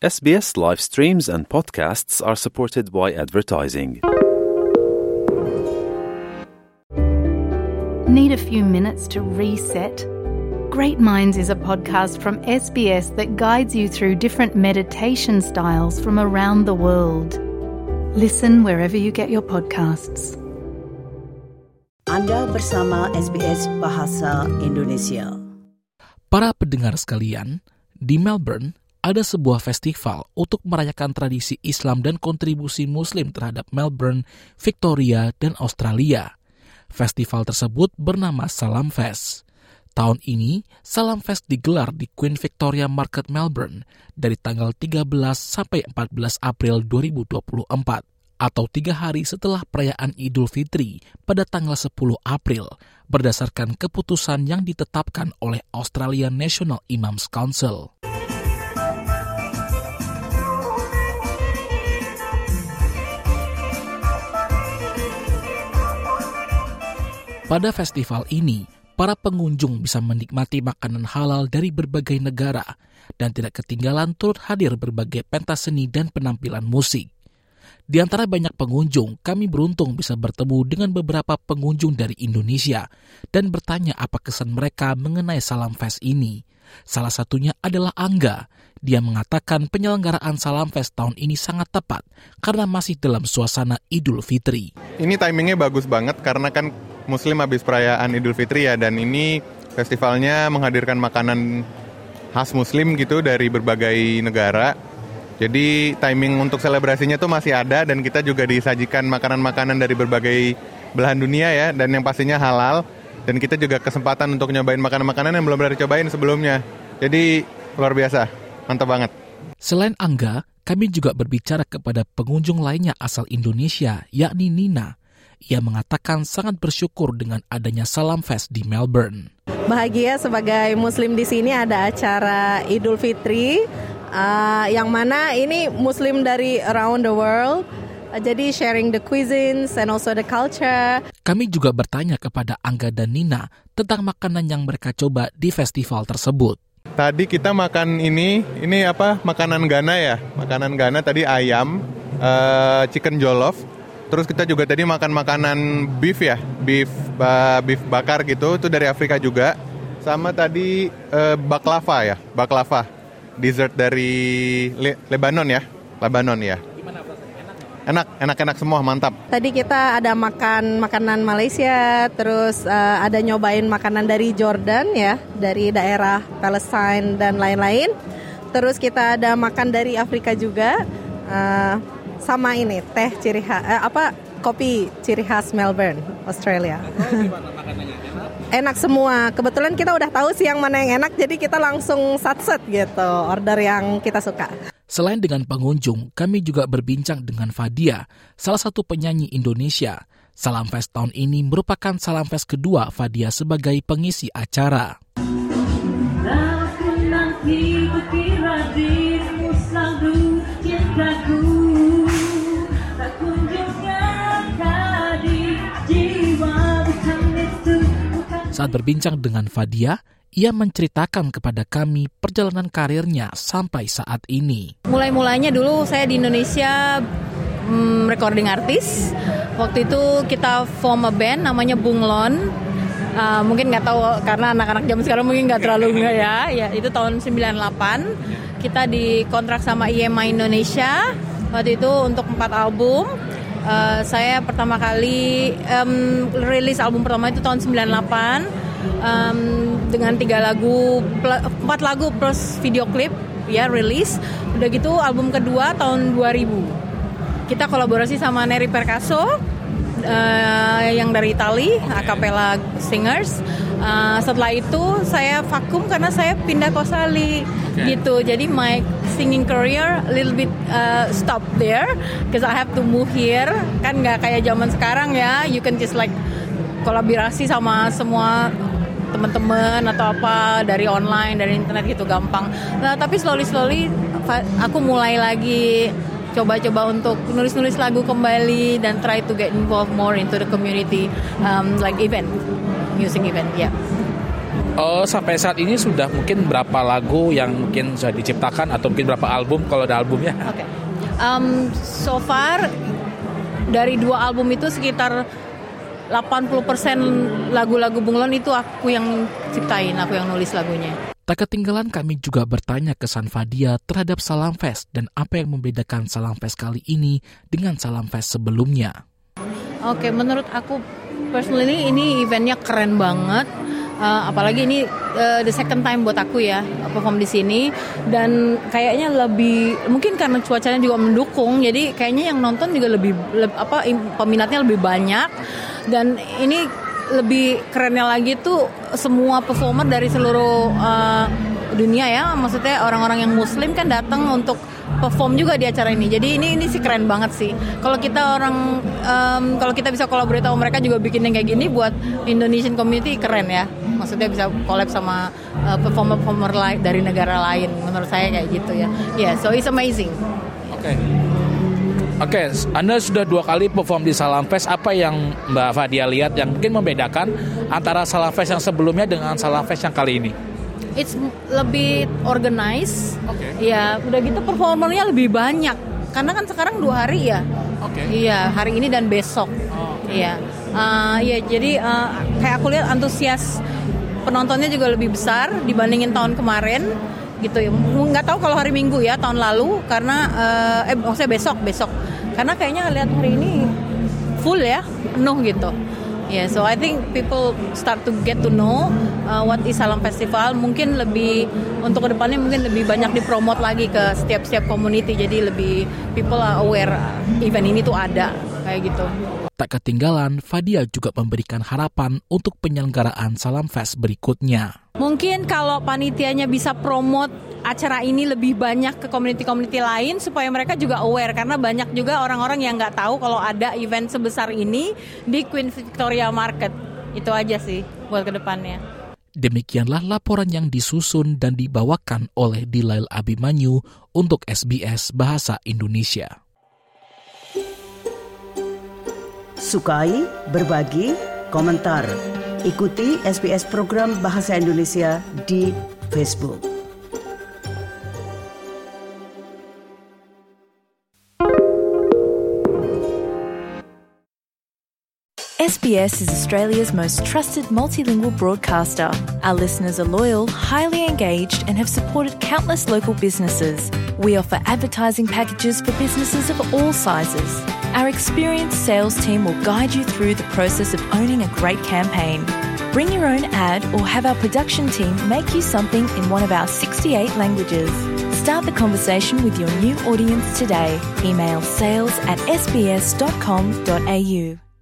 SBS live streams and podcasts are supported by advertising. Need a few minutes to reset? Great Minds is a podcast from SBS that guides you through different meditation styles from around the world. Listen wherever you get your podcasts. Anda bersama SBS Bahasa Indonesia. Para pendengar sekalian, di Melbourne ada sebuah festival untuk merayakan tradisi Islam dan kontribusi Muslim terhadap Melbourne, Victoria, dan Australia. Festival tersebut bernama Salam Fest. Tahun ini, Salam Fest digelar di Queen Victoria Market Melbourne dari tanggal 13 sampai 14 April 2024. Atau 3 hari setelah perayaan Idul Fitri pada tanggal 10 April berdasarkan keputusan yang ditetapkan oleh Australian National Imams Council. Pada festival ini, para pengunjung bisa menikmati makanan halal dari berbagai negara dan tidak ketinggalan turut hadir berbagai pentas seni dan penampilan musik. Di antara banyak pengunjung, kami beruntung bisa bertemu dengan beberapa pengunjung dari Indonesia dan bertanya apa kesan mereka mengenai Salam Fest ini. Salah satunya adalah Angga. Dia mengatakan penyelenggaraan Salam Fest tahun ini sangat tepat karena masih dalam suasana Idul Fitri. Ini timingnya bagus banget karena kan Muslim habis perayaan Idul Fitri ya, dan ini festivalnya menghadirkan makanan khas Muslim gitu dari berbagai negara. Jadi timing untuk selebrasinya tuh masih ada dan kita juga disajikan makanan-makanan dari berbagai belahan dunia ya, dan yang pastinya halal. Dan kita juga kesempatan untuk nyobain makanan-makanan yang belum pernah dicobain sebelumnya. Jadi luar biasa, mantap banget. Selain Angga, kami juga berbicara kepada pengunjung lainnya asal Indonesia, yakni Nina. Ia mengatakan sangat bersyukur dengan adanya Salam Fest di Melbourne. Bahagia sebagai Muslim di sini ada acara Idul Fitri. Yang mana ini Muslim dari around the world, jadi sharing the cuisines and also the culture. Kami juga bertanya kepada Angga dan Nina tentang makanan yang mereka coba di festival tersebut. Tadi kita makan ini apa? Makanan Ghana ya. Makanan Ghana tadi ayam, chicken jollof. Terus kita juga tadi makan makanan beef ya, beef bakar gitu, itu dari Afrika juga. Sama tadi baklava ya, baklava. Dessert dari Lebanon ya. Gimana rasanya? Enak semua, mantap. Tadi kita ada makan makanan Malaysia, terus ada nyobain makanan dari Jordan ya, dari daerah Palestine dan lain-lain. Terus kita ada makan dari Afrika juga, sama ini teh ciri khas, kopi ciri khas Melbourne, Australia. Gimana makanannya? Enak semua. Kebetulan kita udah tahu sih yang mana yang enak, jadi kita langsung satset gitu, order yang kita suka. Selain dengan pengunjung, kami juga berbincang dengan Fadia, salah satu penyanyi Indonesia. Salam Fest tahun ini merupakan Salam Fest kedua Fadia sebagai pengisi acara. Aku nanti kukira dirimu selalu cintaku, tak kunjung nyata di jiwa, bukan itu. Saat berbincang dengan Fadia, ia menceritakan kepada kami perjalanan karirnya sampai saat ini. Mulai-mulainya dulu saya di Indonesia recording artis. Waktu itu kita form a band namanya Bunglon. Mungkin nggak tahu karena anak-anak zaman sekarang mungkin nggak terlalu nggak ya. Ya itu tahun 98. Kita dikontrak sama EMI Indonesia. Waktu itu untuk 4 album. Saya pertama kali rilis album pertama itu tahun 98 dengan 4 lagu plus video klip ya rilis. Udah gitu album kedua tahun 2000 kita kolaborasi sama Neri Percasso yang dari Itali, a cappella singers. Setelah itu saya vakum karena saya pindah ke Australia gitu. Jadi my singing career a little bit stop there because I have to move here. Kan nggak kayak zaman sekarang ya, you can just like kolaborasi sama semua teman-teman atau apa dari online, dari internet gitu gampang. Nah tapi slowly aku mulai lagi coba-coba untuk nulis-nulis lagu kembali dan try to get involved more into the community, like event, music event, ya. Yeah. Sampai saat ini sudah mungkin berapa lagu yang mungkin sudah diciptakan atau mungkin berapa album kalau ada albumnya? Oke. So far dari 2 album itu sekitar 80% lagu-lagu Bunglon itu aku yang ciptain, aku yang nulis lagunya. Tak ketinggalan kami juga bertanya ke Sanfadia terhadap Salam Fest dan apa yang membedakan Salam Fest kali ini dengan Salam Fest sebelumnya. Oke, menurut aku personally ini eventnya keren banget. Apalagi ini the second time buat aku ya perform di sini, dan kayaknya lebih mungkin karena cuacanya juga mendukung, jadi kayaknya yang nonton juga lebih peminatnya lebih banyak. Dan ini lebih kerennya lagi tuh semua performer dari seluruh dunia ya, maksudnya orang-orang yang muslim kan datang untuk perform juga di acara ini. Jadi ini sih keren banget sih. Kalau kita kalau kita bisa collaborate sama mereka juga bikin yang kayak gini buat Indonesian community, keren ya. Maksudnya bisa collab sama performer lain dari negara lain. Menurut saya kayak gitu ya. Yeah, so it's amazing. Oke, Anda sudah 2 kali perform di Salam Fest. Apa yang Mbak Fadia lihat yang mungkin membedakan antara Salam Fest yang sebelumnya dengan Salam Fest yang kali ini? It's lebih organized. Ya, udah gitu performernya lebih banyak. Karena kan sekarang 2 hari ya. Iya, hari ini dan besok. Iya. Jadi kayak aku lihat antusias penontonnya juga lebih besar dibandingin tahun kemarin gitu ya. Nggak tahu kalau hari Minggu ya tahun lalu, karena maksudnya besok. Karena kayaknya lihat hari ini full ya, penuh gitu. Yeah, so I think people start to get to know what is Salam Festival. Mungkin lebih untuk kedepannya mungkin lebih banyak dipromot lagi ke setiap community. Jadi lebih people are aware event ini tuh ada kayak gitu. Tak ketinggalan, Fadia juga memberikan harapan untuk penyelenggaraan Salam Fest berikutnya. Mungkin kalau panitianya bisa promote acara ini lebih banyak ke community-community lain supaya mereka juga aware, karena banyak juga orang-orang yang nggak tahu kalau ada event sebesar ini di Queen Victoria Market. Itu aja sih buat kedepannya. Demikianlah laporan yang disusun dan dibawakan oleh Dilail Abimanyu untuk SBS Bahasa Indonesia. Sukai, berbagi, komentar. Ikuti SBS program Bahasa Indonesia di Facebook. SBS is Australia's most trusted multilingual broadcaster. Our listeners are loyal, highly engaged, and have supported countless local businesses. We offer advertising packages for businesses of all sizes. Our experienced sales team will guide you through the process of owning a great campaign. Bring your own ad or have our production team make you something in one of our 68 languages. Start the conversation with your new audience today. Email sales@sbs.com.au.